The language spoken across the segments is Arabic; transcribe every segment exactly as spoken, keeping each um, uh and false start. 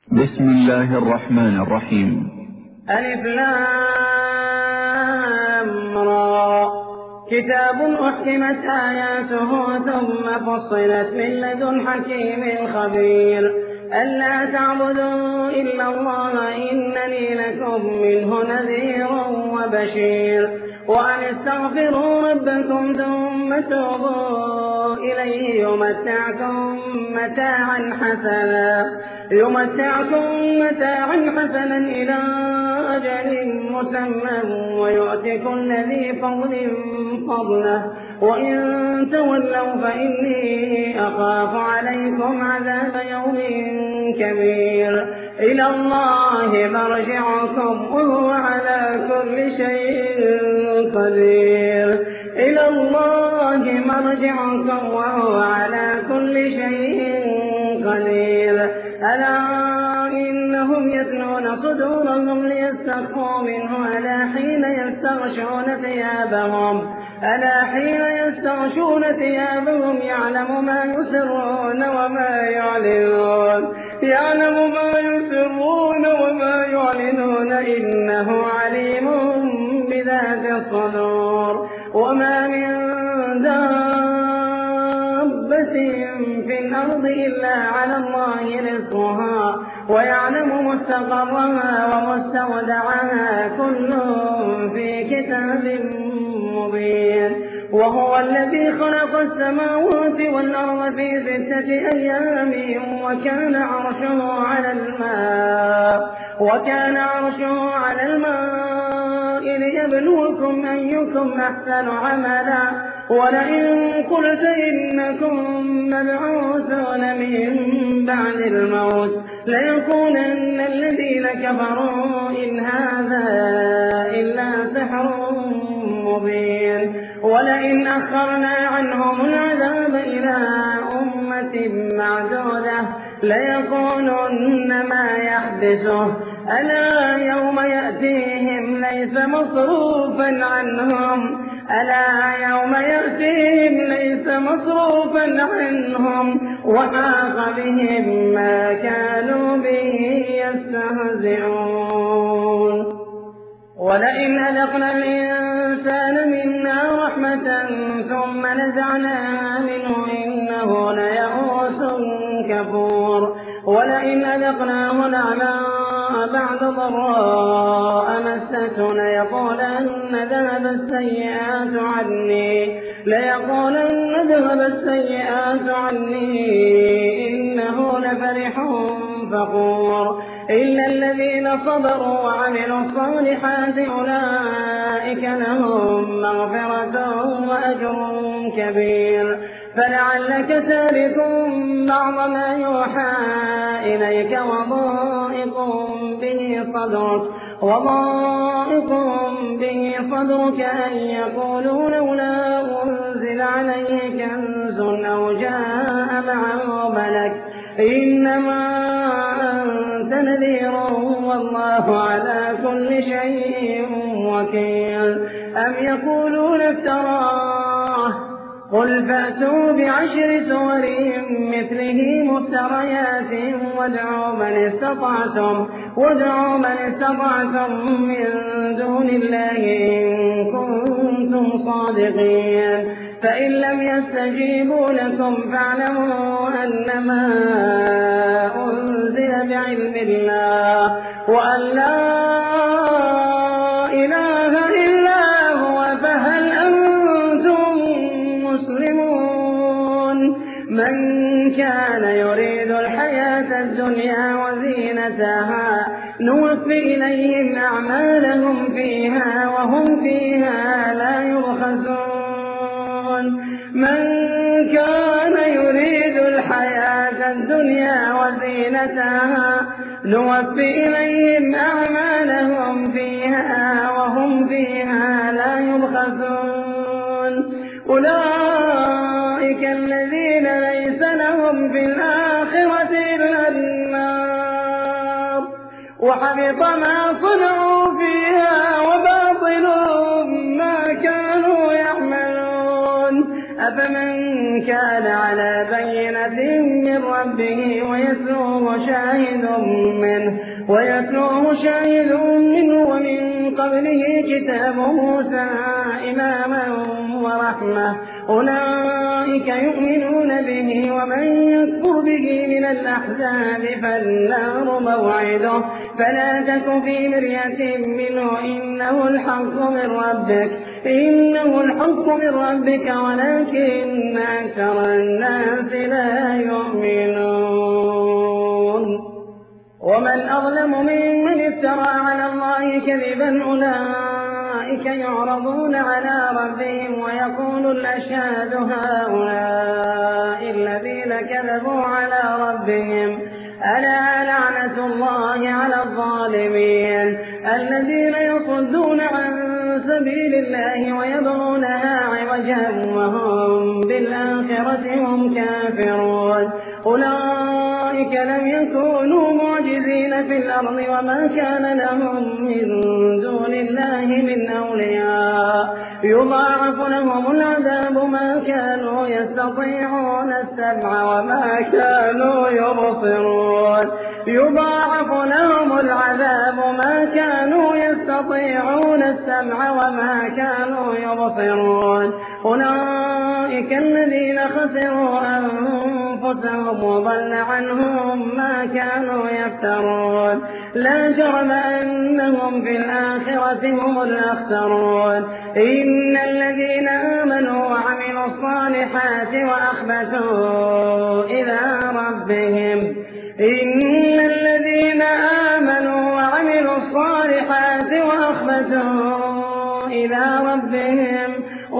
بسم الله الرحمن الرحيم. ألف لام را. كتاب أحكمت آياته ثم فصلت من لدن حكيم خبير ألا تعبدوا إلا الله إنني لكم منه نذير وبشير وأن استغفروا ربكم ثم توبوا إليه يمتعكم متاعا حسنا يمتعكم متاعا حسنا إلى أجل مسمى ويؤتي كل ذي فضل فضله وإن تولوا فإني أخاف عليكم عذاب يوم كبير إلى الله مرجعكم وهو على كل شيء قدير إلى الله مرجعكم وهو على كل شيء قدير ألا إنهم يثنون صدورهم ليستخفوا منه ألا حين يستغشون ثيابهم ألا حين يستغشون ثيابهم يعلم ما يسرون وما يعلنون يعلم ما يسرون وما يعلنون إنه عليم بذات الصدور وما من دابة في الأرض إلا على الله رزقها ويعلم مستقرها ومستودعها كل في كتاب مبين وهو الذي خلق السماوات والأرض في ستة أيام وكان عرشه على الماء وكان عرشه على الماء ليبلوكم أيكم أحسن عملا ولئن قلت إنكم مبعوثون من بعد الموت ليقولن الذين كفروا إن هذا إلا سحر مبين ولئن أخرنا عنهم العذاب إلى أمة معدودة ليقولن ما يحدثه ألا يوم يأتيهم ليس مصروفا عنهم ألا يوم يأتيهم ليس مصروفا عنهم وحاق بهم ما كانوا به يستهزئون ولئن أذقنا الإنسان منا رحمة ثم نزعناها منه إنه ليئوس كفور ولئن أذقناه نعماء بعد ضراء مسته ليقولن ذهب السيئات عني ليقولن ذهب السيئات عني إنه لفرح فخور إلا الذين صبروا وعملوا الصالحات أولئك لهم مغفرة وأجر كبير فلعلك تارك بعض ما يوحى إليك وضائق به صدرك وضائق به صدرك أن يقولوا لولا أنزل عليه كنز أو جاء معه ملك إنما أنت نذير والله على كل شيء وكيل أم يقولون افتراه قل فأتوا بعشر سور مثله مفتريات وادعوا من استطعتم وادعوا من استطعتم من دون الله إن كنتم صادقين فإن لم يستجيبوا لكم فاعلموا أنما أنزل بعلم الله وأن لا إله إلا هو فهل أنتم مسلمون من كان يريد الحياة الدنيا وزينتها نوفي إليهم أعمالهم فيها وهم فيها لا يبخسون من كان يريد الحياة الدنيا وزينتها نوفي إليهم أعمالهم فيها وهم فيها لا يبخسون أولئك الذين ليس لهم في الآخرة إلا النار وحبط ما صنعوا فيها وباطل ما كانوا يعملون أفمن كان كان على بينة من ربه ويتلوه شاهد منه ويتلوه شاهد منه ومن قبله كتاب موسى إماما ورحمة أولئك يؤمنون به ومن يكفر به من الأحزاب فالنار موعده فلا تك في مرية منه إنه الحق من ربك إنه الحق من ربك ولكن أكثر الناس لا يؤمنون ومن أظلم ممن افترى على الله كذبا أولئك يعرضون على ربهم ويقول الأشهاد هؤلاء الذين كذبوا على ربهم ألا لعنة الله على الظالمين الذين يصدون عن سبيل الله ويبغونها عوجا وهم بالآخرة هم كافرون أولئك لم يكونوا معجزين في الأرض وما كان لهم من دون الله من أولياء يضاعف لهم العذاب ما كانوا يستطيعون السمع وما كانوا يبصرون يضاعف لهم العذاب ما كانوا يستطيعون السمع وما كانوا يبصرون أولئك الذين خسروا أنفسهم وضل عنهم ما كانوا يفترون لا جرم أنهم في الآخرة هم الأخسرون إن الذين آمنوا وعملوا الصالحات وأخبتوا إلى ربهم إن الذين آمنوا وعملوا الصالحات وأخبتوا إلى ربهم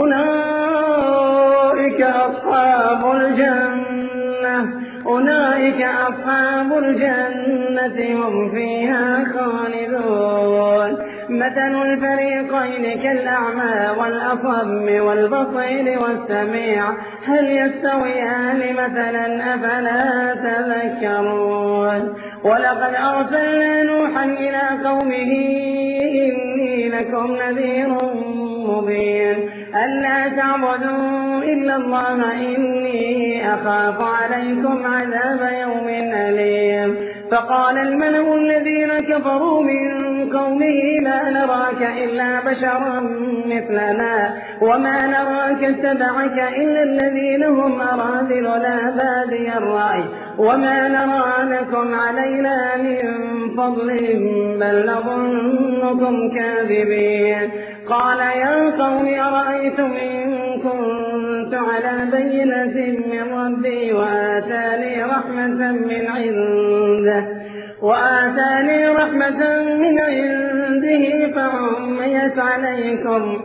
أولئك أصحاب الجنة أولئك أصحاب الجنة هم فيها خالدون مثل الفريقين كالأعمى والأصم والبصير والسميع هل يستويان مثلا أفلا تذكرون ولقد أرسلنا نوحا إلى قومه إني لكم نذير مبين ألا تعبدوا إلا الله إني أخاف عليكم عذاب يوم أليم فقال الملأ الذين كفروا من قومه ما نراك إلا بشرا مثلنا وما نراك اتبعك إلا الذين هم أراذلنا بادي الرأي وما نرى لكم علينا من فضل بل نظنكم كاذبين قال يا قوم أرأيتم إن كنت على بينة من ربي وآتاني رحمة من عنده وآتاني رحمة من عنده فعميت عليكم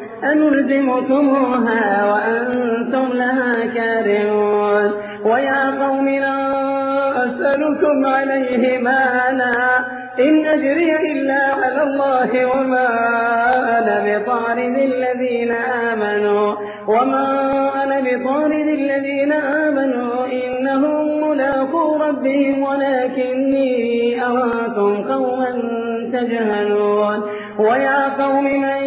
أنلزمكموها وأنتم لها كارهون ويا قوم لا أسألكم عليه مالا إن أجري إلا على الله وما أنا بطارد الذين آمنوا وما أنا بطارد الذين آمنوا إنهم ملاقو ربهم ولكني أراكم قوما تجهلون ويا قوم من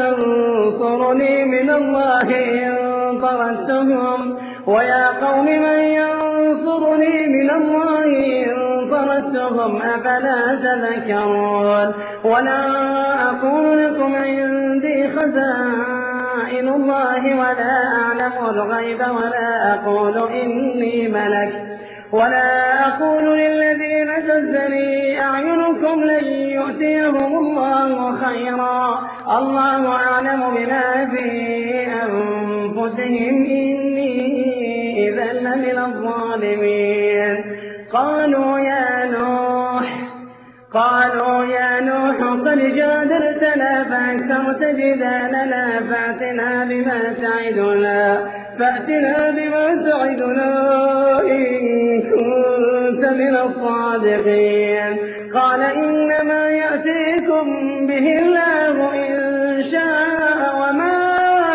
ينصرني من الله إن طردتهم ويا قوم من ينصرني من الله إن طردتهم أفلا تذكرون ولا أقول لكم عندي خزائن الله ولا أعلم الغيب ولا أقول إني ملك ولا أقول للذين تزدري أعينكم لن يؤتيهم الله خيرا الله أعلم بما في أنفسهم إني إذا لمن الظالمين قالوا يا نوح قالوا يا نوح قد جادلتنا فأكثرت جدالنا فأتنا بما تعدنا فأتنا بما تعدنا إن كنت من الصادقين قال إنما يأتيكم به الله إن شاء وما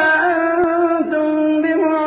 أنتم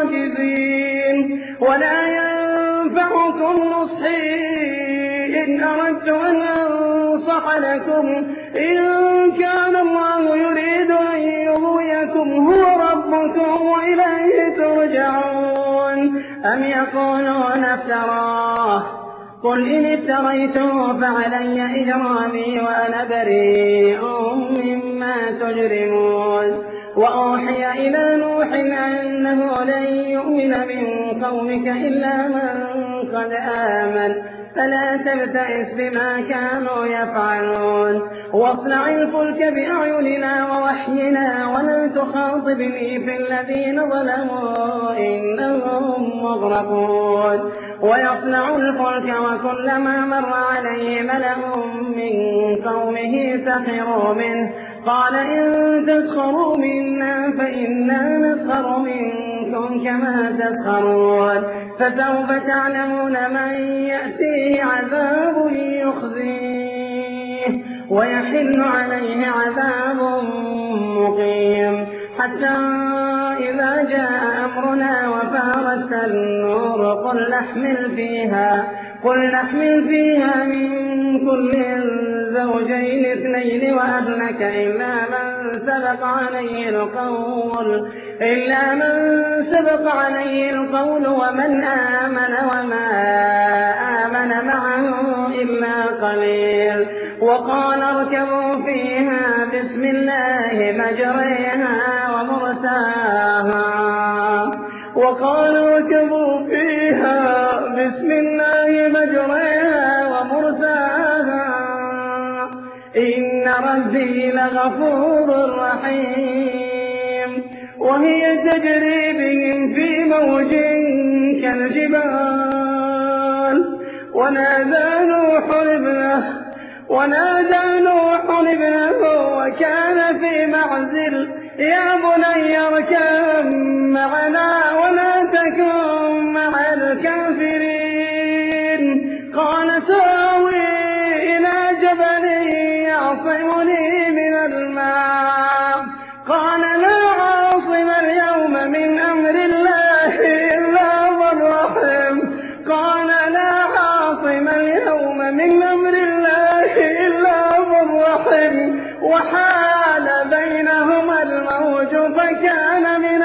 بمعجزين ولا ينفعكم نصحي إن أردت أن أنصح لكم إن كان الله يريد أن يغويكم هو ربكم وإليه ترجعون أم يقولون افتراه قل إن افتريته فعلي إجرامي وأنا بريء مما تجرمون وأوحي إلى نوح أنه لن يؤمن من قومك إلا من قد آمن فلا تبتئس بما كانوا يفعلون واصنع الفلك بأعيننا ووحينا ولا تخاطبني في الذين ظلموا إنهم مغرقون ويصنع الفلك وكلما مر عليه ملأ من قومه سخروا منه قال إن تسخروا منا فإنا نسخر منكم كما تسخرون فسوف تعلمون من يأتيه عذاب يخزيه ويحل عليه عذاب مقيم حتى إذا جاء أمرنا وفارت النور قل نحمل فيها قل نحمل فيها من كل زوجين اثنين وأهلك إلا من سبق عليه القول إلا من سبق عليه القول ومن آمن وما آمن معه إلا قليل وقال اركبوا فيها بسم الله مجريها ومرساها وقال اركبوا فيها بسم الله مجريها ومرساها إن ربي لغفور رحيم وهي تجري بهم في موج كالجبال ونادى نوح ابنه ونادى نوح ابنه وكان في معزل يا بني اركب معنا ولا تكن مع الكافرين قال ساوي إلى جبل يعصمني من الماء قال لا عاصم اليوم من أمر الله إلا من رحم قال لا عاصم اليوم من أمر الله إلا من رحم وحال بينهما الموج فكان من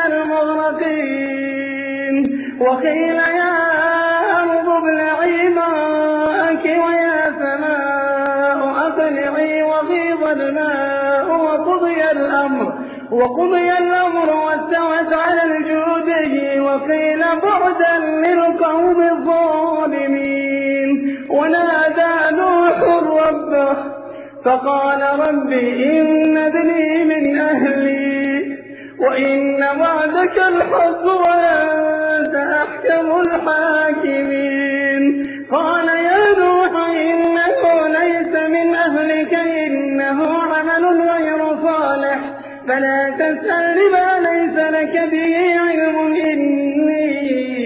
المغرقين وقيل يا أرض ابلعي ماءك ويا سماء أقلعي وغيض الماء وقضي الأمر وقضي الأمر واستوت على الجودي وقيل بعدا للقوم الظالمين ونادى نوح ربه فقال رب إن ابني من أهلي وإن وعدك الحق وأنت أحكم الحاكمين قال يا نوح إنه ليس من أهلك إنه عمل غير صالح فلا تسأل ما ليس لك به علم إني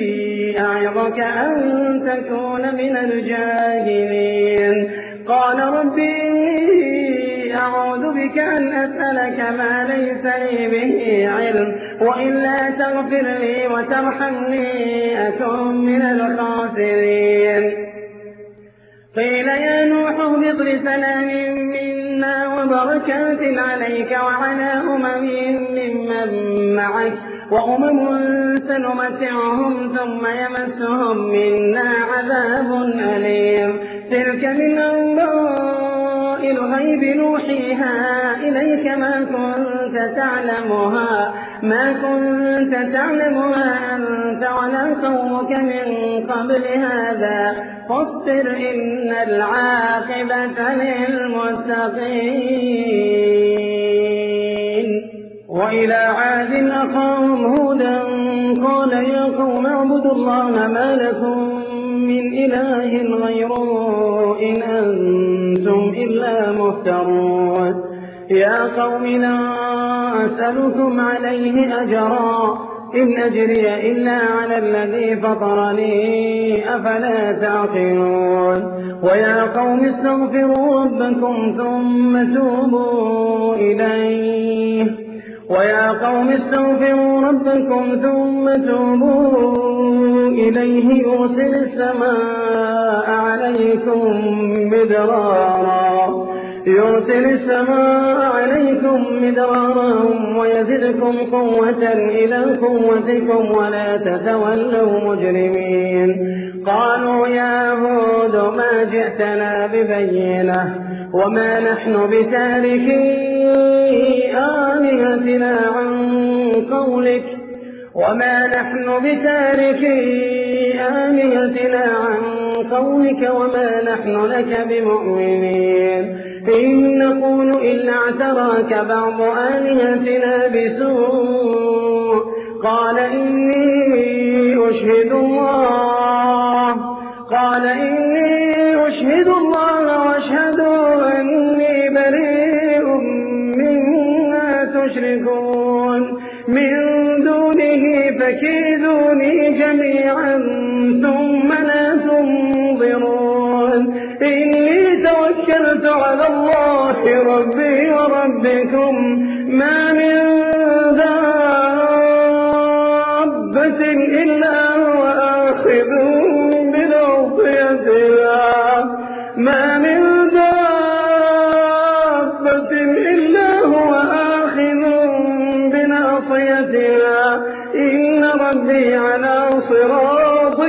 أعظك أن تكون من الجاهلين قال رب إني أعوذ بك أن أسألك ما ليس لي به علم وإلا تغفر لي وترحمني أكن من الخاسرين قيل يا نوح اهبط بسلام منا وبركات عليك وعلى أمم ممن معك وأمم سنمتعهم ثم يمسهم منا عذاب أليم تلك من أنباء الغيب نوحيها إليك ما كنت تعلمها ما كنت تعلمها أنت ولا قومك من قبل هذا فاصبر إن العاقبة للمتقين وإلى عاد أخاهم هودا قال يا قوم اعبدوا الله ما لكم من إله غيره إن أنتم إلا مفترون يا قوم لا أسألكم عليه أجرا إن أجري إلا على الذي فطرني أفلا تعقلون ويا قوم استغفروا ربكم ثم توبوا إليه ويا قوم استغفروا ربكم ثم توبوا إليه يرسل السماء عليكم مدرارا يرسل السماء عليكم مدرارا ويزدكم قوة إلى قوتكم ولا تتولوا مجرمين. قالوا يا هود ما جئتنا ببينة وما نحن بتاركي آلهتنا عن قولك وما نحن بتاركي آلهتنا عن قولك وما نحن لك بمؤمنين. إن نقول إلا اعتراك بعض آلهتنا بسوء. قال إني أشهد الله قال إني أشهد الله وأشهد أني بريء مما تشركون من دونه فكيدوني جميعا ثم لا تنظرون. إني توكلت على الله ربي وربكم ما من دابة إلا هو آخذ بناصيتها ما من دابة إلا هو آخذ بناصيتها إن ربي على صراط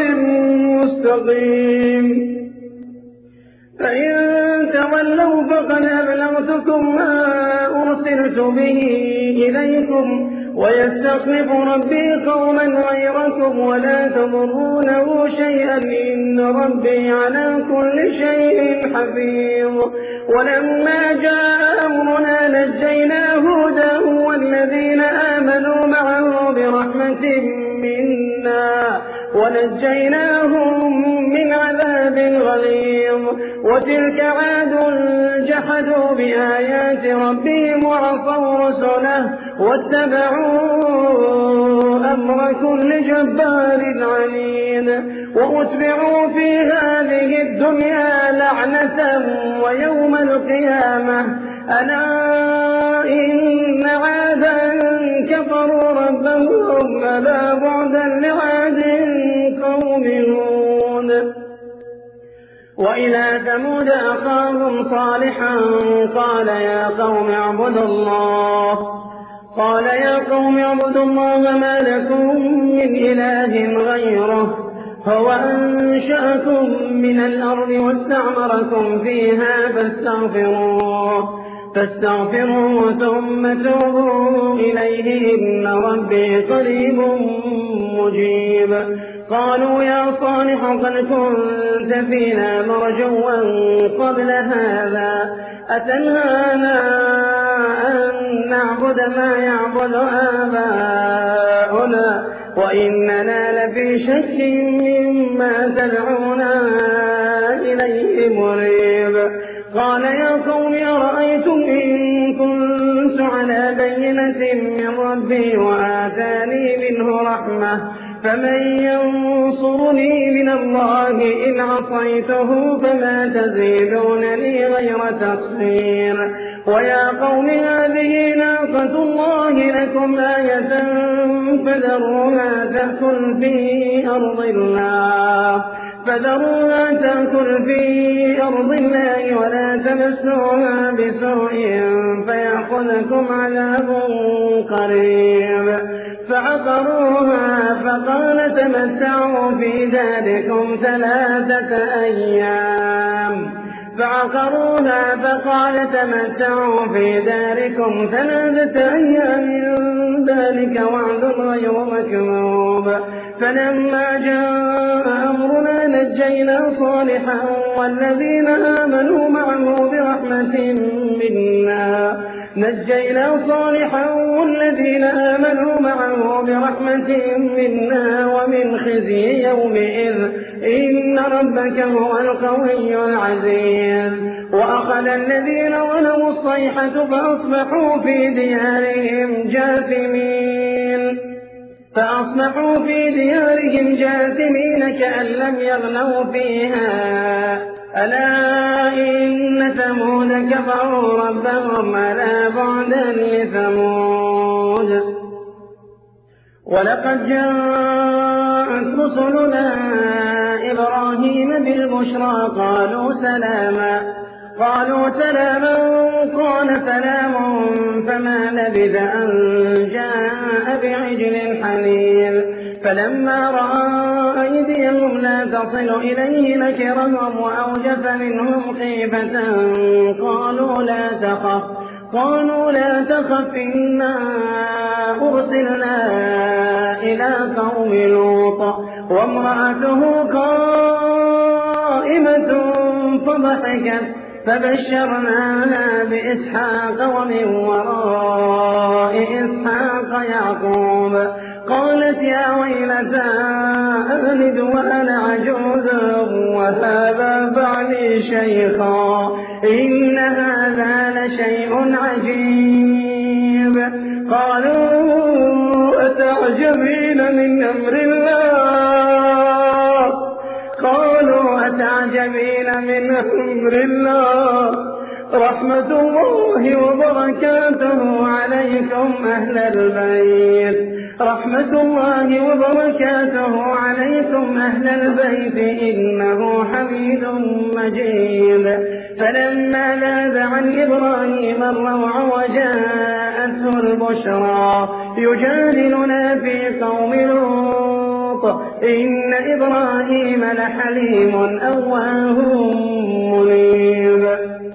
مستقيم. فإن تولوا فقد أبلغتكم ما أرسلت به إليكم ويستخلف ربي قوما غيركم ولا تضرونه شيئا إن ربي على كل شيء حفيظ. ولما جاء أمرنا نجينا هودا والذين آمنوا معه برحمة منا ونجيناهم من عذاب غليظ. وتلك عاد جحدوا بآيات ربهم وعصوا رسله واتبعوا أمر كل جبار عنيد. وأتبعوا في هذه الدنيا لعنة ويوم القيامة ألا إن عادا كفروا ربهم ألا بعدا لعاد قوم هود. وإلى ثمود أخاهم صالحا قال يا قوم اعبدوا الله قال يا قوم اعبدوا الله ما لكم من إله غيره هو أنشأكم من الأرض واستعمركم فيها فاستغفروه فاستغفروه ثم توبوا إليه إن ربي قريب مجيب. قالوا يا صالح قد كنت فينا مرجوا قبل هذا أتنهانا أن نعبد ما يعبد آباؤنا وإننا لفي شك مما تدعونا إليه مريب. قال يا قوم أرأيتم إن كنت على بينة من ربي وآتاني منه رحمة فمن ينصرني من الله إن عصيته فما تزيدونني غير تقصير. ويا قوم هذه ناقة الله لكم آية فذروها تأكل في أرض الله فذروها تأكل في أرض الله ولا تمسوها بسوء فيأخذكم عذاب قريب. فعقروها فقال تمتعوا في داركم ثلاثة أيام فعقروها فقال تمتعوا في داركم ثلاثة أيام ذلك وعد غير مكذوب. فلما جاء أمرنا نجينا صالحا والذين آمنوا معه برحمة منا نجينا صالحا والذين آمنوا معه برحمة منا ومن خزي يومئذ إن ربك هو القوي العزيز. وأخذ الذين ظلموا الصيحة فأصبحوا في ديارهم جاثمين فأصبحوا في ديارهم جاثمين كأن لم يغنوا فيها ألا إن ثمود كفروا ربهم ألا بعدا لثمود. ولقد جاءت رسلنا إبراهيم بالبشرى قالوا سلاما قالوا سلاما قال سلام فما لبث أن جاء بعجل حنيذ فلما رأى أيديهم لا تصل إليه نكرهم وأوجس منهم خيفة قالوا لا تخف قالوا لا تخف إنا أرسلنا إلى قوم لوط وامرأته قائمة فضحكت فبشرناها بإسحاق ومن وراء إسحاق يعقوب قالت يا ويلتى ألد وأنا عجوز وهذا بعلي شيخا إن هذا لشيء عجيب قالوا أتعجبين من أمر الله قالوا أتعجبين من أمر الله رحمة الله وبركاته عليكم أهل البيت رحمة الله وبركاته عليكم أهل البيت إنه حميد مجيد فلما لاذ عن إبراهيم الروع وجاءته البشرى يجادلنا في قوم لوط إن إبراهيم لحليم أواه منيب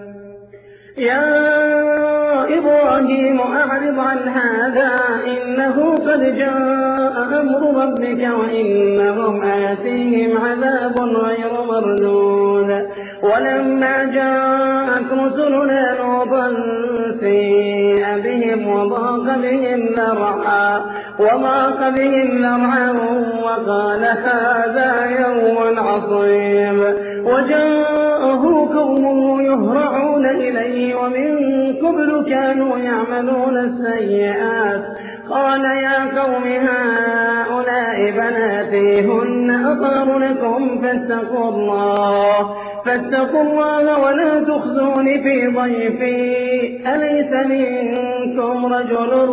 يا إبراهيم أعرض عن هذا إنه قد جاء أمر ربك وإنهم آتيهم عذاب غير مردود ولما جاءت رسلنا لوطا سيء بهم وضاق بهم ذرعا وضاق بهم ذرعا وقال هذا يوم عصيب وجاءه قومه يهرعون إليه ومن قبل كانوا يعملون السيئات قال يا قوم هؤلاء بناتي هن أطهر لكم فاتقوا الله فاتقوا الله ولا تخزون في ضيفي أليس منكم رجل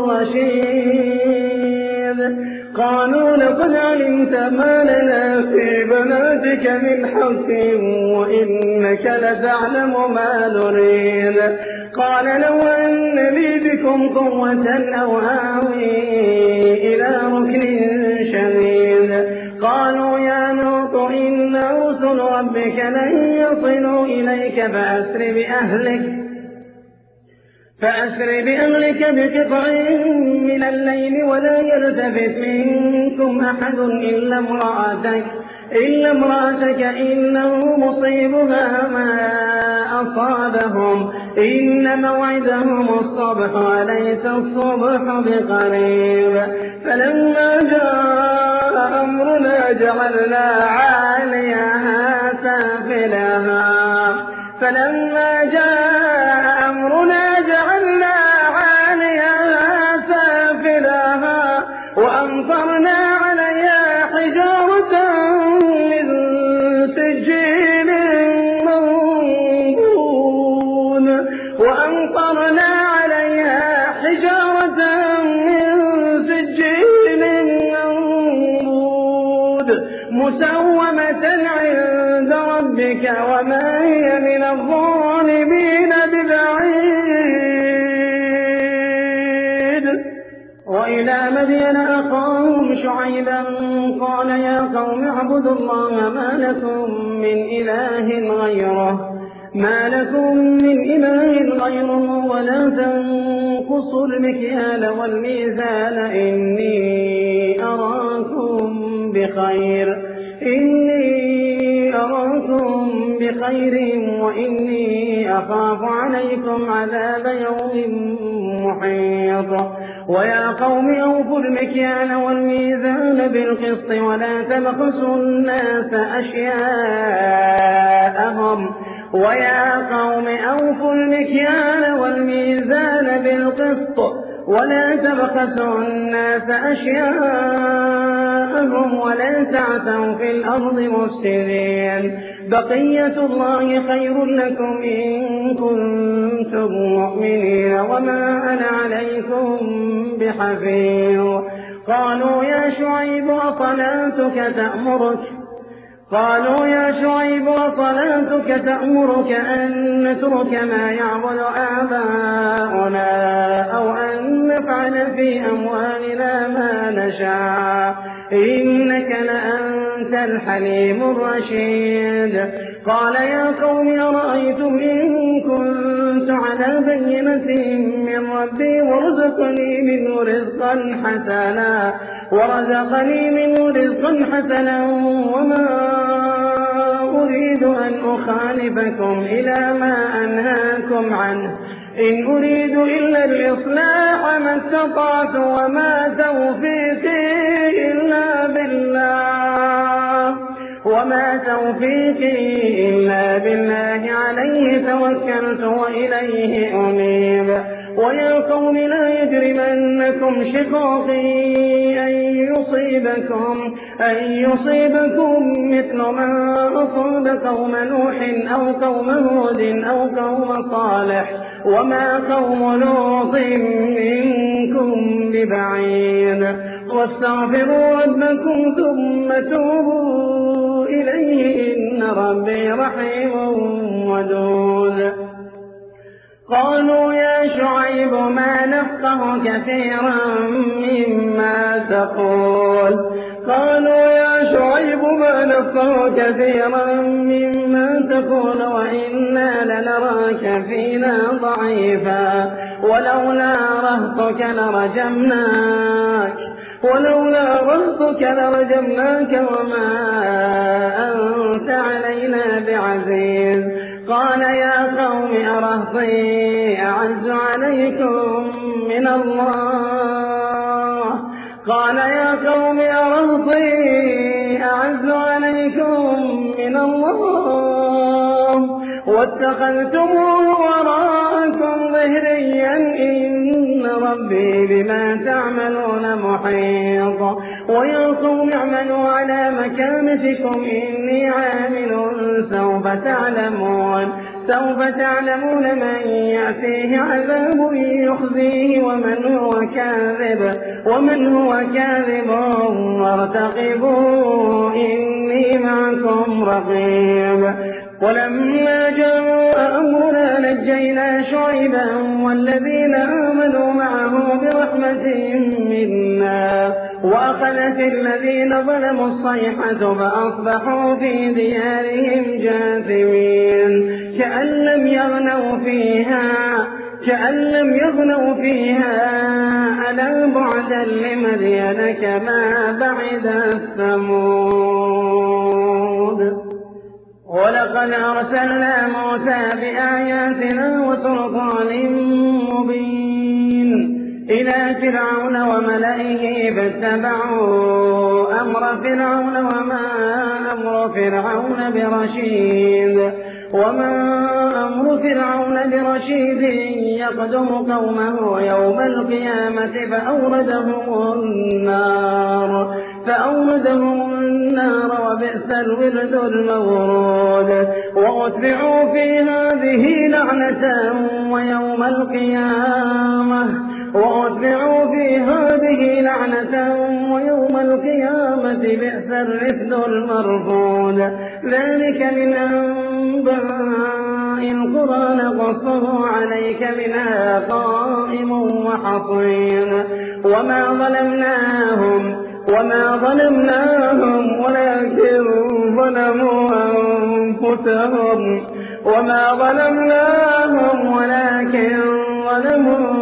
رشيد قالوا لقد علمت ما لنا في بناتك من حق وإنك لتعلم ما نريد قال لو أن لي بكم قوة أو آوي إلى ركن شديد قالوا يا لوط إنا رسل ربك لن يصلوا إليك فأسر بأهلك فأسر بأهلك بقطع من الليل ولا يلتفت منكم أحد إلا امرأتك إلا امرأتك إنه مصيبها ما أصابهم إن موعدهم الصبح وليس الصبح بقريب فلما جاء أمرنا جعلنا عاليها سافلها فلما جاء أمرنا جعلنا عاليها سافلها وأمطرنا عليها حجارة من سجيل منضود وأمطرنا عليها حجارة من سجيل منضود مسومة عند ربك وما هي من الظالمين ببعيد وإلى مدين أخاهم شعيبا قال يا قوم اعبدوا الله ما لكم من إله غيره ما لكم من إله غيره ولا تنقصوا المكيال والميزان إني أراكم بخير إني أراكم بخير وإني أخاف عليكم عذاب يوم محيط ويا قوم أوفوا المكيال والميزان بالقسط ولا تبخسوا الناس أشياءهم ويا قوم أوفوا المكيال والميزان بالقسط ولا تبخسوا الناس أشياءهم ولا تعثوا في الأرض مفسدين بقية الله خير لكم إن كنتم مؤمنين وما أنا عليكم بحفيظ قالوا يا شعيب أصلاتك تأمرك قالوا يا شعيب وصلاتك تأمرك أن نترك ما يعبد آباؤنا أو أن نفعل في أموالنا ما نشاء إنك لأنت الحليم الرشيد. قال يا قوم أرأيتم إن كنت على بينة من ربي ورزقني منه رزقا حسنا ورزقني منه رزقا حسنا وما أريد أن أخالفكم إلى ما أنهاكم عنه إن أريد إلا الإصلاح ما استطعت وما توفيقي إلا بالله وما توفيقي إلا بالله عليه توكلت وإليه أنيب. ويا قوم لا يجرمنكم شقاقي أن يصيبكم أن يصيبكم مثل ما أصاب قوم نوح أو قوم هود أو قوم صالح وما قوم لوط منكم ببعيد واستغفروا ربكم ثم توبوا إليه إن ربي رحيم ودود. قالوا يا شعيب ما نفقه كثيرا مما تقول قالوا يا شعيب ما نفقه كثيرا مما تقول وإنا لنراك فينا ضعيفا ولولا رهطك لرجمناك ولولا رهطك لرجمناك وما أنت علينا بعزيز. قال يا قوم أرهطي أعز عليكم من الله قال يا قوم أرهطي أعز عليكم من الله واتخذتموه وراءكم ظهريا إن ربي بما تعملون محيط. ويا قوم اعملوا على مكانتكم إني عامل سوف تعلمون سوف تعلمون من يأتيه عذاب يخزيه ومن هو كاذب ومن هو كاذب وارتقبوا إني معكم رقيب. ولما جاء أمرنا نجينا شعيبا والذين آمنوا معه برحمة منا وأخذت الذين ظلموا الصيحة فأصبحوا في ديارهم جاثمين كأن لم يغنوا فيها كأن لم يغنوا فيها ألا بعدا لمدين كما بعد ثمود. ولقد أرسلنا موسى بآياتنا وسلطان مبين إلى فرعون وملئه فاتبعوا أمر فرعون وما أمر فرعون برشيد وما أمر فرعون برشيد يقدم قومه يوم القيامة فأوردهم النار فأوردهم النار وبئس الورد المورود. وأتبعوا في هذه لعنة ويوم القيامة وأتبعوا في هذه لعنة ويوم القيامة بئس الرفد المرفود. ذلك من أنباء القرى نقصه عليك منها قائم وحصين. وما ظلمناهم وما ظلمناهم ولكن ظلموا أنفسهم وما ظلمناهم ولكن ظلموا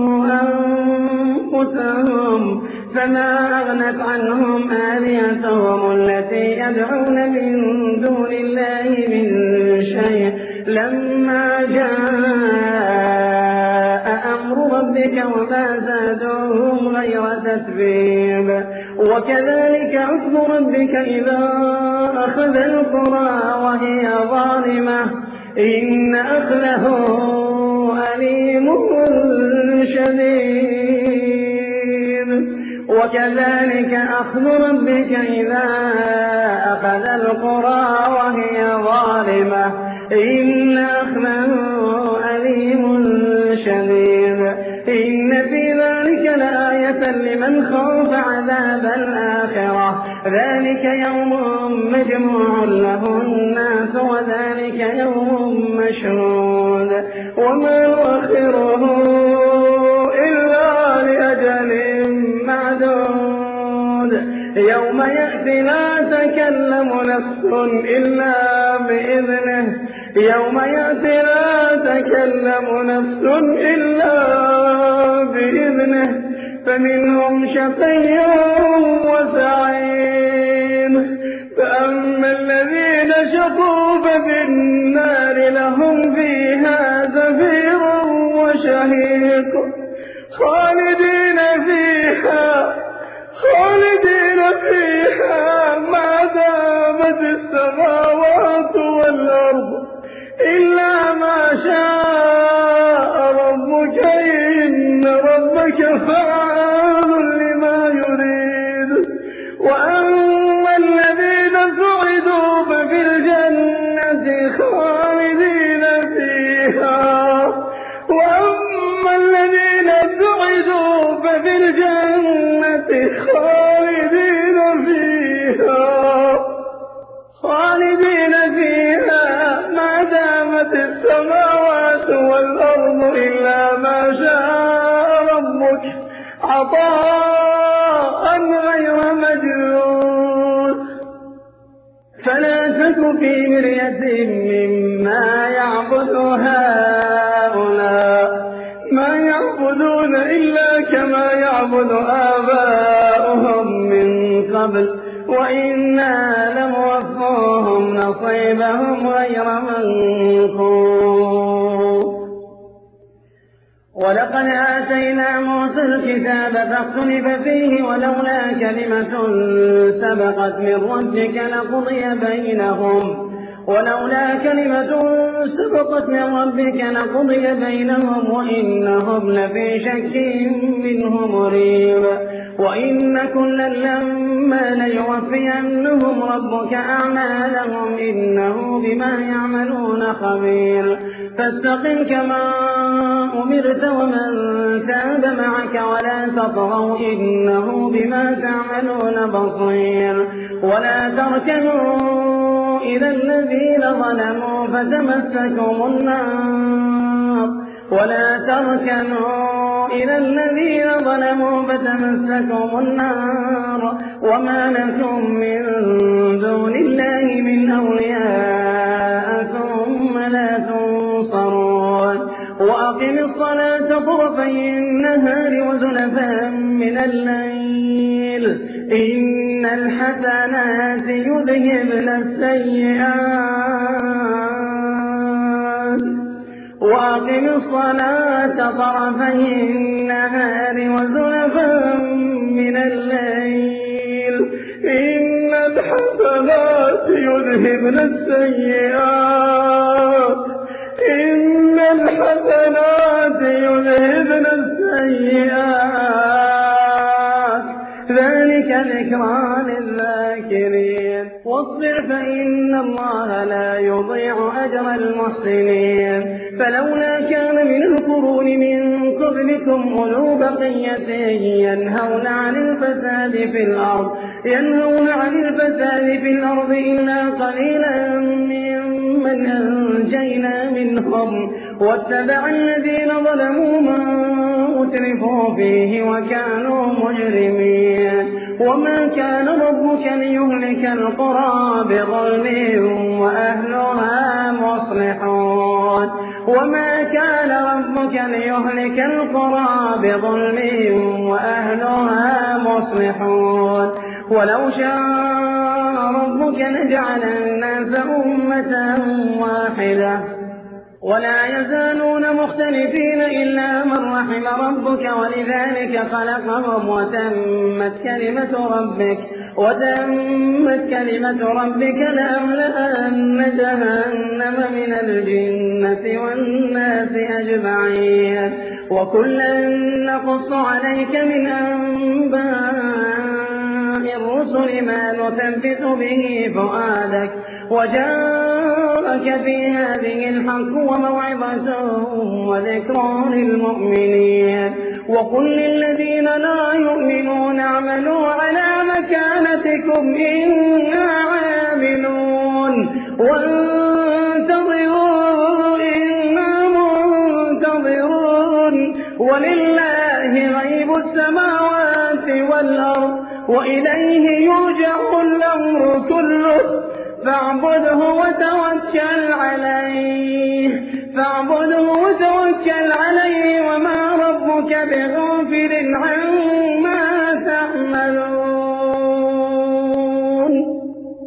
أنفسهم فما أغنت عنهم آلهتهم التي يدعون من دون الله من شيء لما جاء أمر ربك وما زادوهم غير تتبيب. وكذلك أخذ ربك إذا أخذ القرى وهي ظالمة إن أخذه أليم شديد. وكذلك أخذ ربك إذا أخذ القرى وهي ظالمة إن أخذه أليم شديد. إن في ذلك لآية لمن خاف عذاب الآخرة ذلك يوم مجموع له الناس وذلك يوم مشهود وما نؤخره إلا لأجل معدود يوم يأتي لا تكلم نفس إلا بإذنه يوم يأتي لا تكلم نفس إلا بإذنه فمنهم شقي وسعيد فأما الذين شقوا ففي النار لهم فيها زفير وشهيق خالدين فيها خالدين فيها ما دامت السماوات والأرض إلا ما شاء ربك إن ربك فعال لما يريد وأما الذين سعدوا ففي الجنة خالدين فيها وأما الذين سعدوا ففي الجنة خالدين فيها خالدين فيها ما دامت السماوات والأرض إلا ما شاء ربك عطاء غير مجنون فلا تك في مرية مما يعبد هؤلاء ما يعبدون إلا كما يعبد آباؤهم من قبل وإنا لموفوهم نصيبهم غير منقوص ولقد آتينا موسى الكتاب فاختلف فيه ولولا كلمة سبقت من ربك لقضي بينهم ولولا كلمة سبقت من ربك لقضي بينهم وإنهم لفي شك منه مريب وإن كلا لما ليوفينهم ربك أعمالهم إنه بما يعملون خبير فاستقم كما أمرت ومن تاب معك ولا تطغوا إنه بما تعملون بصير ولا تركنوا إلى الذين ظلموا فتمسكم النار ولا تركنوا إلى الذين ظلموا فتمسكم النار وما لكم من دون الله من أولياء ثم لا تنصرون وأقم الصلاة طرفي النهار وزلفا من الليل إن الحسنات يذهبن السيئات وأقم الصلاة طرفي النهار وزلفا من الليل إن الحسنات يذهبن السيئات إن الحسنات يذهبن السيئات ذلك ذكرى للذاكرين واصبر فإن الله لا يضيع أجر المحسنين فلولا كان من القرون من قبلكم أولو بقية ينهون عن الفساد في الأرض ينهون عن الفساد في الأرض إلا قليلا ممن أنجينا منهم واتبع الذين ظلموا ما أترفوا فيه وكانوا مجرمين وما كان ربك ليهلك القرى بظلم وأهلها مصلحون وما كان ربك ليهلك القرى بظلم وأهلها مصلحون ولو شاء ربك لجعل الناس أمة واحدة ولا يزالون مختلفين إلا من رحم ربك ولذلك خلقهم وتمت كلمة ربك وتمت كلمة ربك لأملأن جهنم من الجنة والناس أجمعين وكلا نقص عليك من أنباء الرسل ما نثبت به فؤادك وجاءك ربك في هذه الحق وموعظة وذكرى للمؤمنين وقل للذين لا يؤمنون اعملوا على مكانتكم إنا عاملون وانتظروا إنا منتظرون ولله غيب السماوات والأرض وإليه يرجع الأمر كله فاعبده وتوكل عليه فاعبده وتوكل عليه وما ربك بغير